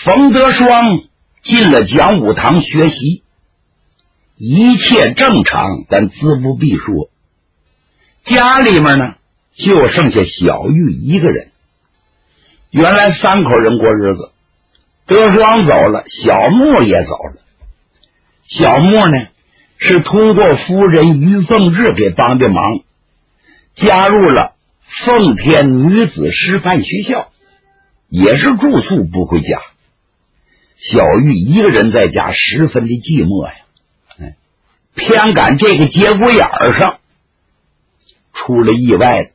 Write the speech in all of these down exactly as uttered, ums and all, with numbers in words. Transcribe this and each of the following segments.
冯德双进了讲武堂学习，一切正常，但自不必说。家里面呢，就剩下小玉一个人。原来三口人过日子，德双走了，小木也走了。小木呢，是通过夫人于凤至给帮的忙，加入了奉天女子师范学校，也是住宿不回家。小玉一个人在家十分的寂寞呀，哎，偏赶这个节骨眼儿上出了意外。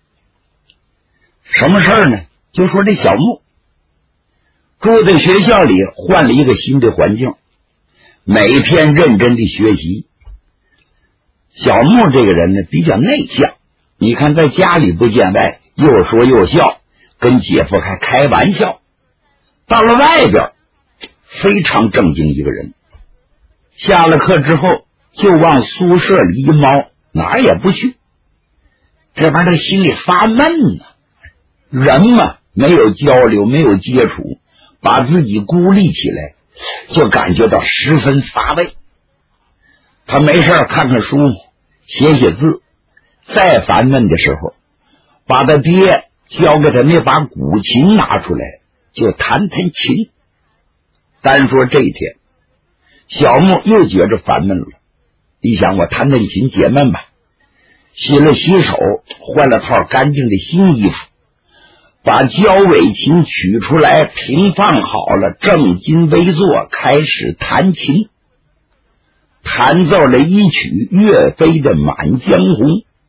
什么事儿呢？就说这小木住在学校里，换了一个新的环境，每天认真的学习。小木这个人呢，比较内向，你看在家里不见外，又说又笑，跟姐夫还开玩笑。到了外边非常正经一个人，下了课之后就往宿舍里一猫，哪儿也不去。这边他心里发闷呢、啊，人嘛，没有交流，没有接触，把自己孤立起来，就感觉到十分乏味。他没事看看书，写写字，再烦闷的时候，把他爹教给他那把古琴拿出来，就弹弹琴。单说这一天，小木又觉着烦闷了，一想我弹弹琴解闷吧，洗了洗手，换了套干净的新衣服，把交尾琴取出来平放好了，正襟危坐，开始弹琴。弹奏了一曲岳飞的《满江红》，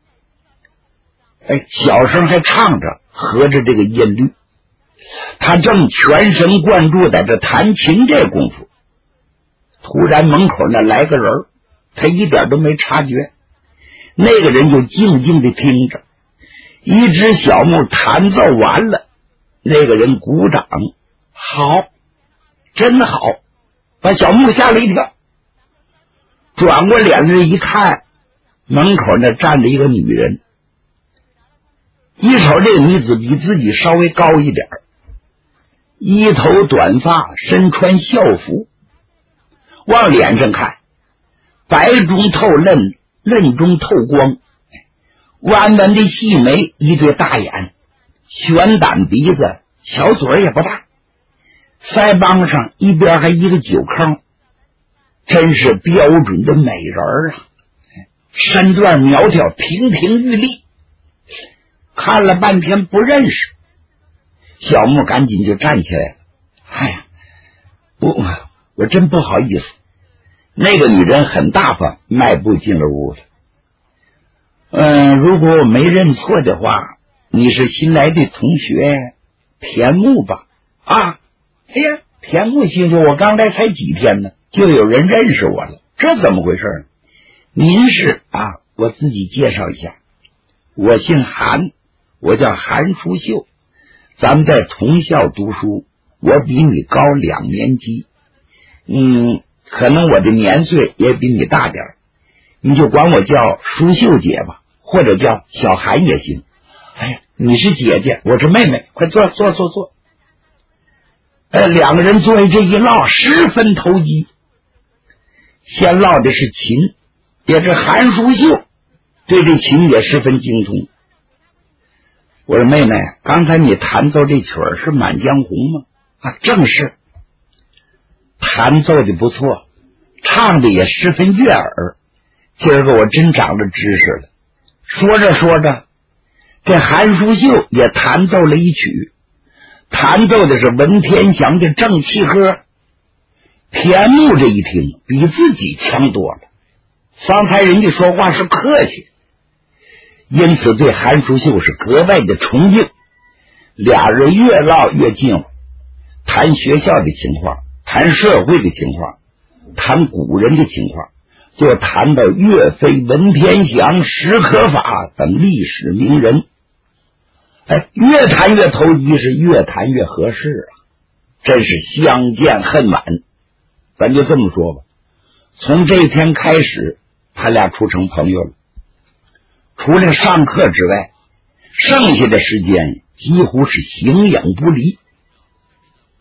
哎，小声还唱着，合着这个音律。他正全神贯注在这弹琴这功夫，突然门口那来个人，他一点都没察觉。那个人就静静地听着，一直小木弹奏完了，那个人鼓掌，好，真好，把小木吓了一跳。转过脸来一看，门口那站着一个女人，一瞅这个女子比自己稍微高一点，一头短发，身穿校服，往脸上看，白中透嫩，嫩中透光，弯弯的细眉，一对大眼，悬胆鼻子，小嘴也不大，腮帮上一边还一个酒坑，真是标准的美人啊！身段苗条，亭亭玉立，看了半天不认识。小木赶紧就站起来了，哎呀，不，我真不好意思。那个女人很大方，迈步进了屋了。嗯，如果我没认错的话，你是新来的同学田木吧？啊，哎呀，田木先生，我刚来才几天呢，就有人认识我了，这怎么回事呢？您是啊，我自己介绍一下，我姓韩，我叫韩淑秀，咱们在同校读书，我比你高两年级，嗯，可能我的年岁也比你大点，你就管我叫淑秀姐吧，或者叫小韩也行。哎呀，你是姐姐，我是妹妹，快坐坐坐坐。呃，两个人坐下这一唠，十分投机。先唠的是琴，也是韩淑秀对这琴也十分精通。我说妹妹，刚才你弹奏这曲儿是《满江红》吗？啊，正是。弹奏的不错，唱的也十分悦耳。今儿个我真长了知识了。说着说着，这韩淑秀也弹奏了一曲，弹奏的是文天祥的《正气歌》。田木这一听，比自己强多了。方才人家说话是客气，因此对韩淑秀是格外的崇敬。俩人越唠越近了，谈学校的情况，谈社会的情况，谈古人的情况，就谈到岳飞、文天祥、史可法等历史名人。哎，越谈越投机，是越谈越合适啊！真是相见恨晚。咱就这么说吧，从这天开始，他俩处成朋友了。除了上课之外，剩下的时间几乎是形影不离。他好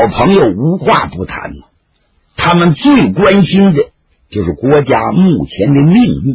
朋友无话不谈了。他们最关心的就是国家目前的命运。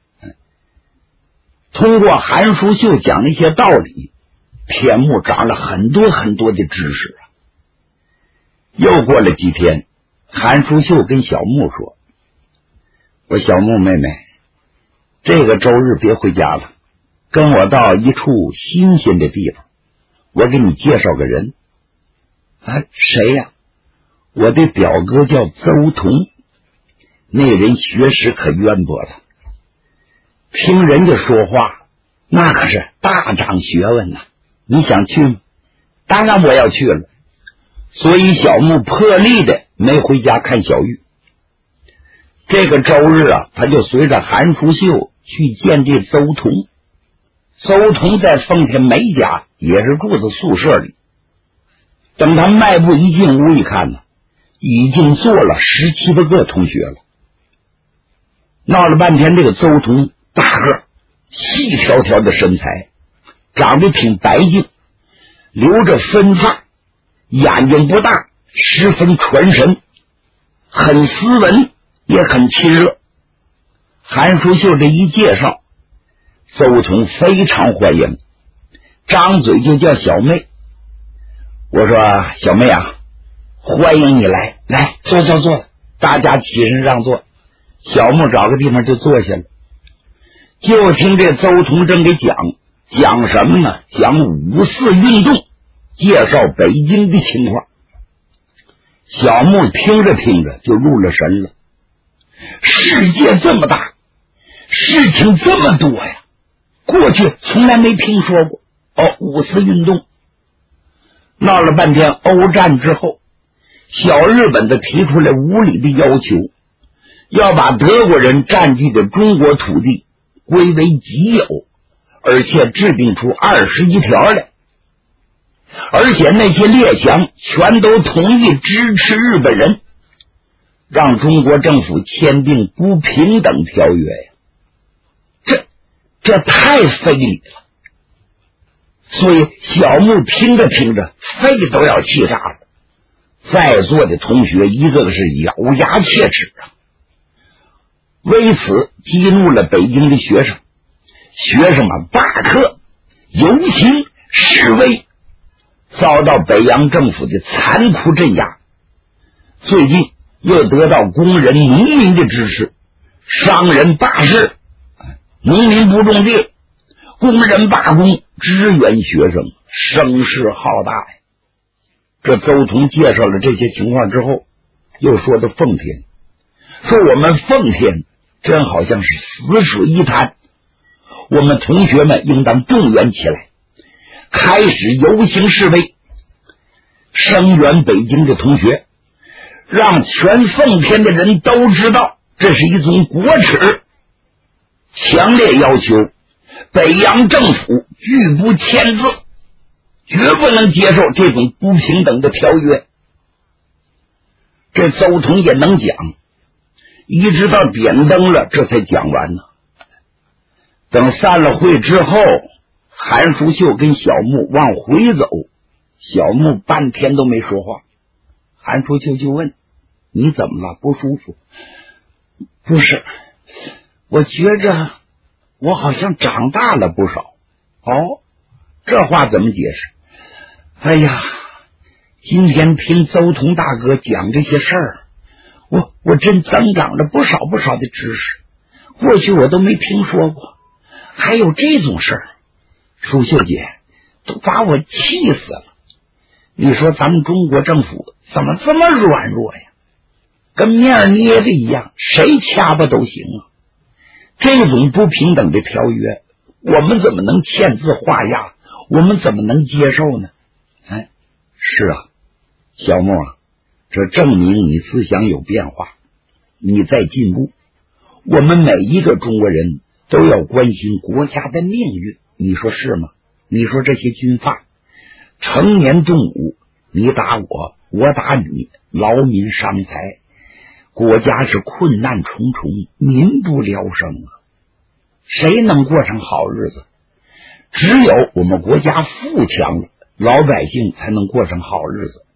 通过韩淑秀讲那些道理，田木长了很多很多的知识啊。又过了几天，韩淑秀跟小木说：“我小木妹妹，这个周日别回家了，跟我到一处新鲜的地方，我给你介绍个人。”啊，谁呀？我的表哥叫邹同，那人学识可渊博了，听人家说话那可是大长学问呐。你想去吗？当然我要去了。所以小木破例的没回家看小玉。这个周日啊，他就随着韩淑秀去见这邹同。邹同在奉天梅家也是住在宿舍里。等他迈步一进屋一看呢，已经坐了十七八个同学了。闹了半天，这个邹同大个细条条的身材，长得挺白净，留着分发，眼睛不大，十分传神，很斯文也很亲热。韩淑秀这一介绍，邹同非常欢迎，张嘴就叫小妹。我说：“小妹啊，欢迎你来，来坐坐坐。”大家起身让座，小木找个地方就坐下了。就听这邹同正给讲讲什么呢？讲五四运动，介绍北京的情况。小木听着听着就入了神了。世界这么大，事情这么多呀，过去从来没听说过。哦，五四运动闹了半天，欧战之后，小日本子提出来无理的要求，要把德国人占据的中国土地归为己有，而且制定出二十一条来，而且那些列强全都同意支持日本人，让中国政府签订不平等条约呀！这这太非礼了。所以小木听着听着肺都要气炸了，在座的同学一个个是咬牙切齿啊。为此激怒了北京的学生，学生们罢课、游行、示威，遭到北洋政府的残酷镇压。最近又得到工人、农民的支持，商人罢市，农民不种地，工人罢工，支援学生，声势浩大呀。这邹同介绍了这些情况之后，又说到奉天，说我们奉天真好像是死水一潭，我们同学们应当动员起来，开始游行示威，声援北京的同学，让全奉天的人都知道这是一种国耻，强烈要求北洋政府拒不签字，绝不能接受这种不平等的条约。这邹同也能讲，一直到点灯了这才讲完呢。等散了会之后，韩淑秀跟小木往回走，小木半天都没说话。韩淑秀就问：“你怎么了？不舒服？”“不是，我觉着我好像长大了不少。”“哦，这话怎么解释？”“哎呀，今天听邹同大哥讲这些事儿，我我真增长了不少不少的知识，过去我都没听说过，还有这种事儿。淑秀姐都把我气死了。你说咱们中国政府怎么这么软弱呀？跟面捏的一样，谁掐吧都行啊。这种不平等的条约，我们怎么能签字画押？我们怎么能接受呢？”“哎，是啊，小莫啊，这证明你思想有变化，你在进步。我们每一个中国人都要关心国家的命运，你说是吗？你说这些军阀成年动武，你打我，我打你，劳民伤财，国家是困难重重，民不聊生啊，谁能过上好日子？只有我们国家富强了，老百姓才能过上好日子。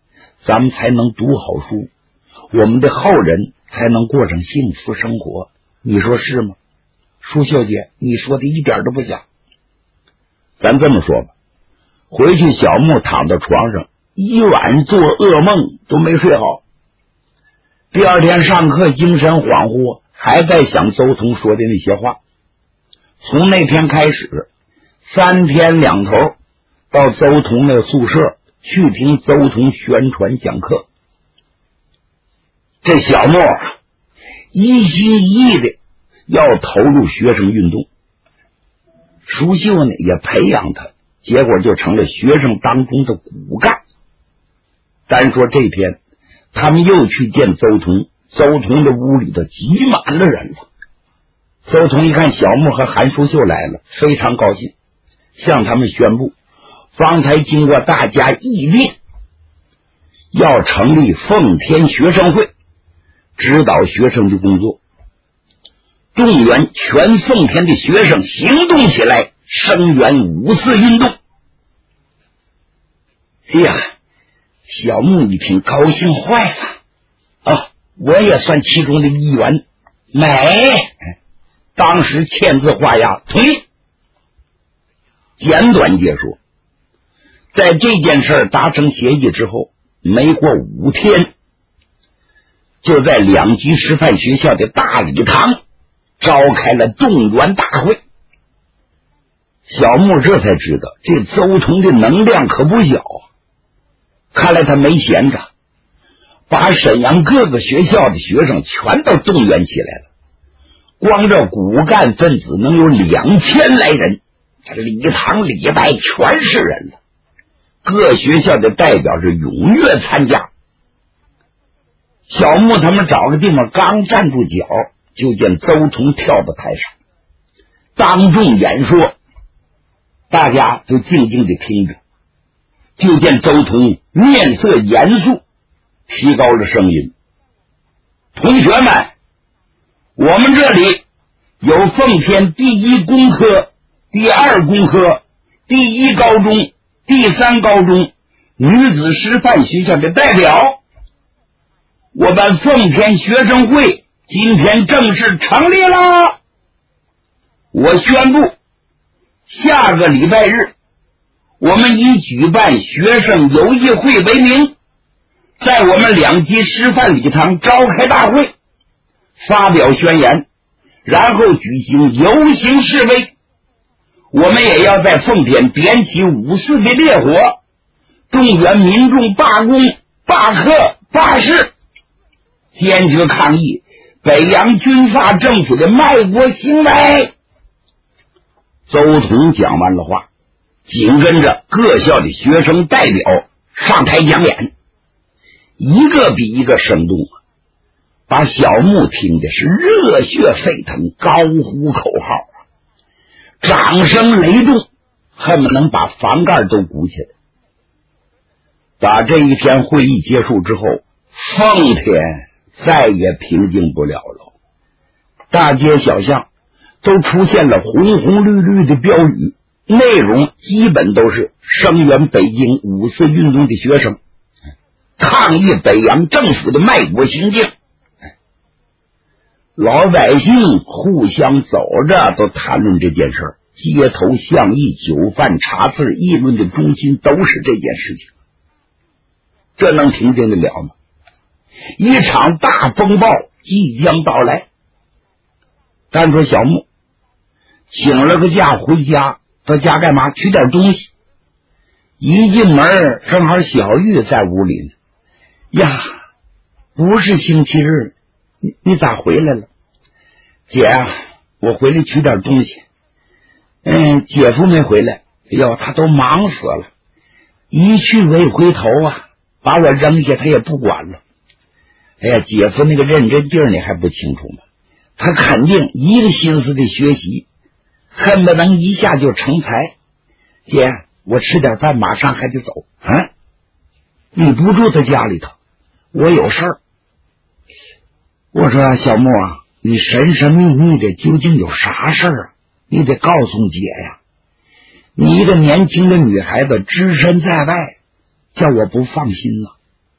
咱们才能读好书，我们的后人才能过上幸福生活，你说是吗？舒秀姐，你说的一点都不假。咱这么说吧，回去小木躺到床上，一晚做噩梦都没睡好。第二天上课精神恍惚，还在想邹彤说的那些话。从那天开始，三天两头到邹彤那宿舍去听邹彤宣传讲课。这小莫一心一意的要投入学生运动，舒秀呢也培养他，结果就成了学生当中的骨干。单说这天他们又去见邹彤，邹彤的屋里头挤满了人了。邹彤一看小木和韩淑秀来了，非常高兴，向他们宣布方才经过大家议定，要成立奉天学生会，指导学生的工作，动员全奉天的学生行动起来，声援五四运动。哎呀，小木一听高兴坏了啊！我也算其中的一员，美！当时签字画押，同意。简短结束。在这件事达成协议之后，没过五天，就在两级师范学校的大礼堂召开了动员大会。小木这才知道，这邹彤的能量可不小啊！看来他没闲着，把沈阳各个学校的学生全都动员起来了。光这骨干分子能有两千来人，这礼堂礼拜全是人了。各学校的代表是踊跃参加。小木他们找个地方刚站住脚，就见邹彤跳到台上当众演说，大家就静静地听着。就见邹彤面色严肃，提高了声音：同学们，我们这里有奉天第一工科、第二工科、第一高中、第三高中女子师范学校的代表，我们奉天学生会今天正式成立了。我宣布，下个礼拜日我们以举办学生友谊会为名，在我们两级师范礼堂召开大会，发表宣言，然后举行游行示威。我们也要在奉天点起五四的烈火，动员民众罢工、罢课、罢市，坚决抗议北洋军阀政府的卖国行为。邹彤讲完了话，紧跟着各校的学生代表上台讲演，一个比一个生动啊，把小木听的是热血沸腾，高呼口号啊，掌声雷动，恨不能把房盖都鼓起来。打这一天会议结束之后，奉天再也平静不了了，大街小巷都出现了红红绿绿的标语，内容基本都是声援北京五四运动的学生，抗议北洋政府的卖国行径。老百姓互相走着都谈论这件事儿，街头巷议、酒饭茶肆议论的中心都是这件事情，这能平静得了吗？一场大风暴即将到来。单说小木请了个假回家，到家干嘛？取点东西。一进门正好小玉在屋里呢。呀，不是星期日，你你咋回来了？姐啊，我回来取点东西。嗯，姐夫没回来，哎呦，他都忙死了，一去未回头啊，把我扔下他也不管了。哎呀，姐夫那个认真劲儿你还不清楚吗？他肯定一个心思的学习，恨不能一下就成才。姐，我吃点饭马上还得走。嗯，你不住在家里头，我有事儿。我说小莫啊，你神神秘秘的究竟有啥事儿啊？你得告诉姐呀。你一个年轻的女孩子只身在外，叫我不放心了。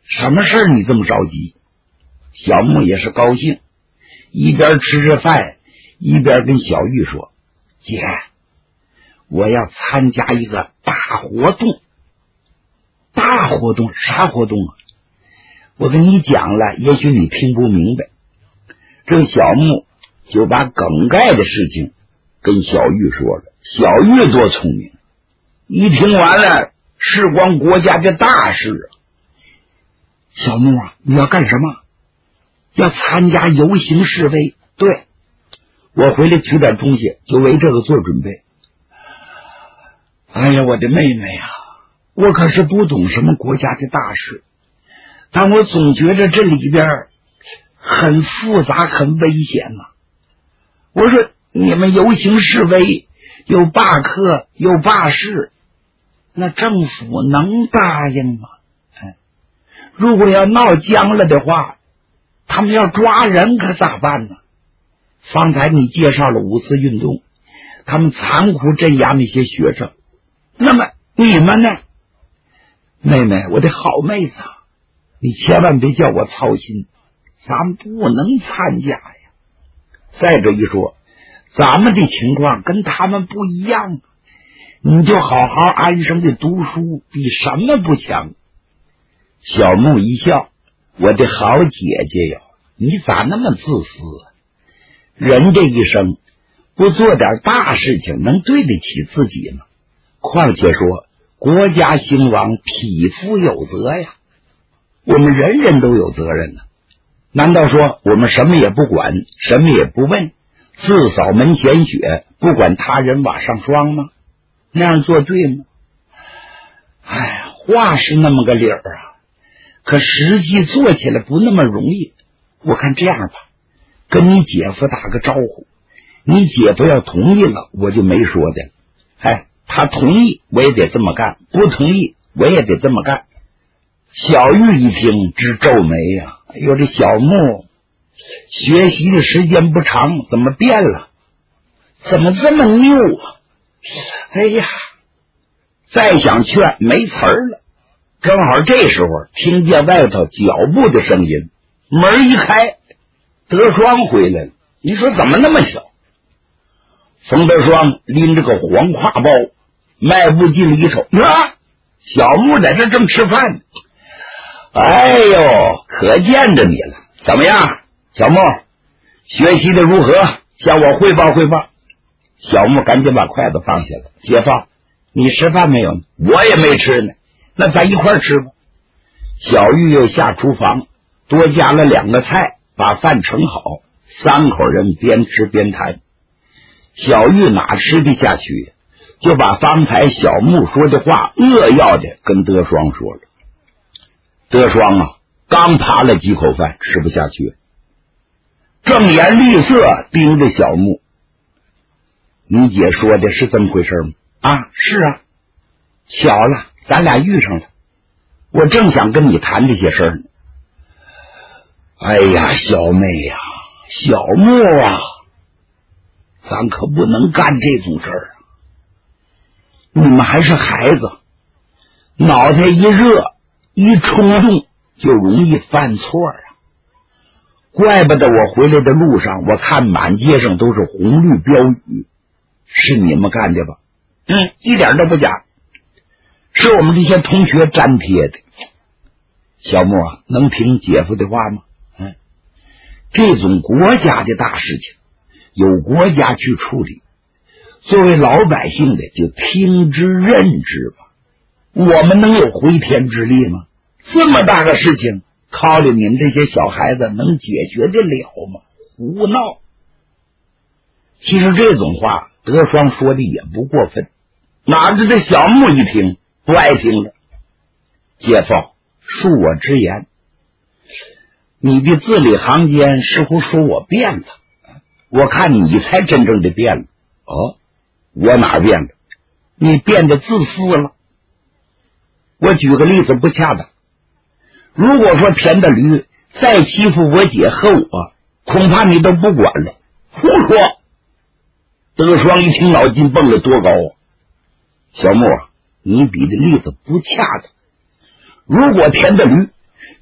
什么事你这么着急？小木也是高兴，一边吃着饭一边跟小玉说：姐，我要参加一个大活动。大活动？啥活动啊？我跟你讲了，也许你听不明白。这个小木就把梗概的事情跟小玉说了。小玉多聪明，一听完了，事关国家的大事啊。小木啊，你要干什么？要参加游行示威。对，我回来取点东西，就为这个做准备。哎呀，我的妹妹啊，我可是不懂什么国家的大事，但我总觉着这里边很复杂，很危险呐、啊。我说你们游行示威，有罢课，有罢市，那政府能答应吗？哎，如果要闹僵了的话，他们要抓人可咋办呢？方才你介绍了五四运动，他们残酷镇压那些学生，那么你们呢？妹妹，我的好妹子，你千万别叫我操心，咱们不能参加呀。再者一说，咱们的情况跟他们不一样，你就好好安生的读书，比什么不强。小木一笑，我的好姐姐哟，你咋那么自私啊？人这一生不做点大事情，能对得起自己吗？况且说国家兴亡，匹夫有责呀，我们人人都有责任呢。难道说我们什么也不管，什么也不问，自扫门前雪，不管他人瓦上霜吗？那样做对吗？哎呀，话是那么个理儿啊，可实际做起来不那么容易。我看这样吧，跟你姐夫打个招呼，你姐夫要同意了，我就没说的。哎，他同意我也得这么干，不同意我也得这么干。小玉一听直皱眉呀、啊，哎呦，这小木学习的时间不长，怎么变了？怎么这么拗啊？哎呀，再想劝没词儿了。正好这时候听见外头脚步的声音，门一开，德双回来了。你说怎么那么巧？冯德双拎着个黄挎包，迈步进里头。啊，小木在这正吃饭呢。哎呦，可见着你了，怎么样，小木？学习的如何？向我汇报汇报。小木赶紧把筷子放下了。姐夫，你吃饭没有？我也没吃呢。那咱一块吃吧。小玉又下厨房，多加了两个菜，把饭盛好，三口人边吃边谈。小玉哪吃得下去，就把方才小木说的话扼要的跟德双说了。德双啊，刚扒了几口饭，吃不下去，正颜厉色盯着小木。你姐说的是这么回事吗？啊，是啊，巧了，咱俩遇上了，我正想跟你谈这些事儿呢。哎呀，小妹呀、啊，小木啊，咱可不能干这种事儿啊！你们还是孩子，脑袋一热一冲动就容易犯错啊！怪不得我回来的路上，我看满街上都是红绿标语，是你们干的吧？嗯，一点都不假，是我们这些同学粘贴的。小木啊，能听姐夫的话吗？嗯，这种国家的大事情由国家去处理，作为老百姓的就听之任之吧。我们能有回天之力吗？这么大个事情，靠着你们这些小孩子能解决得了吗？胡闹！其实这种话德双说的也不过分，哪知这小木一听不爱听了。姐夫，恕我直言，你的字里行间似乎说我变了，我看你才真正的变了。哦，我哪变了？你变得自私了。我举个例子不恰当，如果说田大驴再欺负我姐和我，恐怕你都不管了。胡说！德双一听脑筋蹦了多高啊！小木啊，你比的例子不恰当。如果田大驴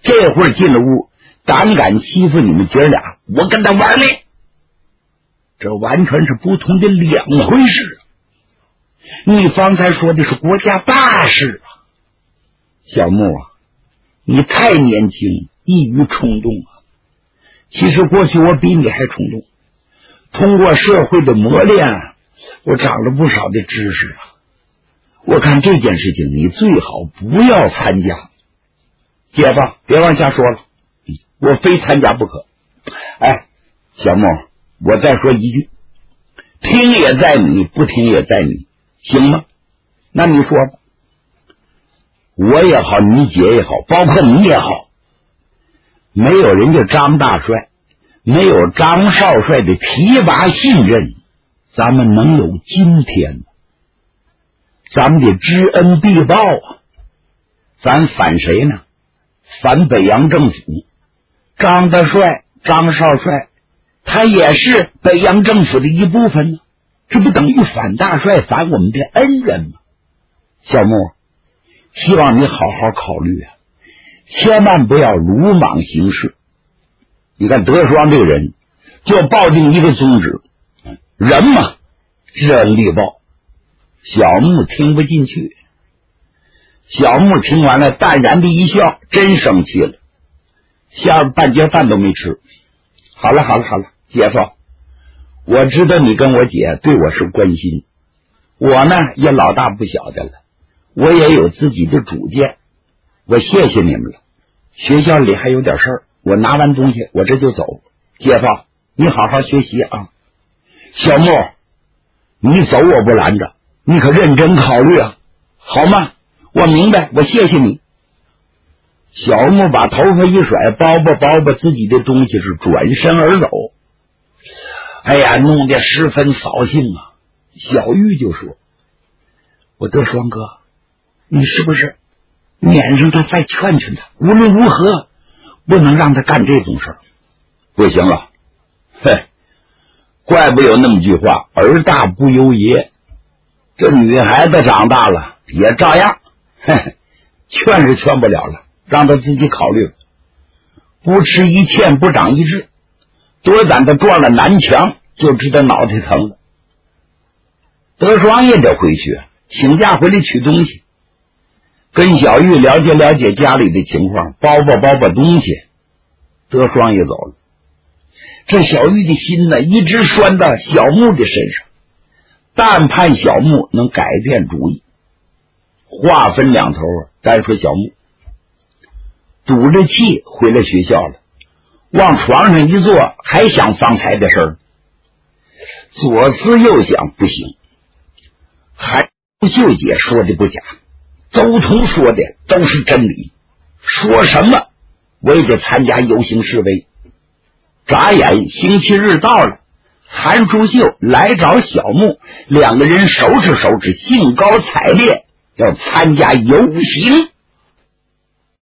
这会儿进了屋，胆敢欺负你们姐俩，我跟他玩命。这完全是不同的两回事。你方才说的是国家大事啊，小木啊，你太年轻，易于冲动啊。其实过去我比你还冲动，通过社会的磨练，我长了不少的知识啊。我看这件事情你最好不要参加。姐夫，别往下说了，我非参加不可。哎，小木，我再说一句，听也在你，不听也在你，行吗？那你说吧。我也好，你姐也好，包括你也好，没有人家张大帅，没有张少帅的提拔信任，咱们能有今天吗？咱们得知恩必报啊！咱反谁呢？反北洋政府。张大帅、张少帅，他也是北洋政府的一部分呢，这不等于反大帅、反我们的恩人吗？小木，希望你好好考虑啊，千万不要鲁莽行事。你看德双这个人，就抱定一个宗旨，人嘛，知恩必报。小木听不进去，小木听完了淡然的一笑，真生气了，下午半截饭都没吃。好了好了好了，姐夫，我知道你跟我姐对我是关心，我呢也老大不小的了，我也有自己的主见，我谢谢你们了。学校里还有点事儿，我拿完东西我这就走。姐夫，你好好学习啊。小木，你走我不拦着，你可认真考虑啊，好吗？我明白，我谢谢你。小木把头发一甩，包包包包自己的东西，是转身而走。哎呀，弄得十分扫兴啊。小玉就说：“我德双哥，你是不是撵上他再劝劝他？无论如何，不能让他干这种事儿。”不行了，嘿，怪不有那么句话，儿大不由爷。这女孩子长大了也照样，嘿嘿，劝是劝不了了，让她自己考虑。不吃一堑，不长一智，多攒他撞了南墙，就知道脑袋疼了。德双也得回去，请假回来取东西，跟小玉了解了解家里的情况，包包包包东西。德双也走了。这小玉的心呢，一直拴到小木的身上，但盼小木能改变主意。话分两头啊，单说小木赌着气回了学校了，往床上一坐，还想方才的事儿。左思右想，不行，韩秀姐说的不假，周彤说的都是真理，说什么我也得参加游行示威。眨眼星期日到了，韩淑秀来找小木，两个人手指手指，兴高采烈要参加游行。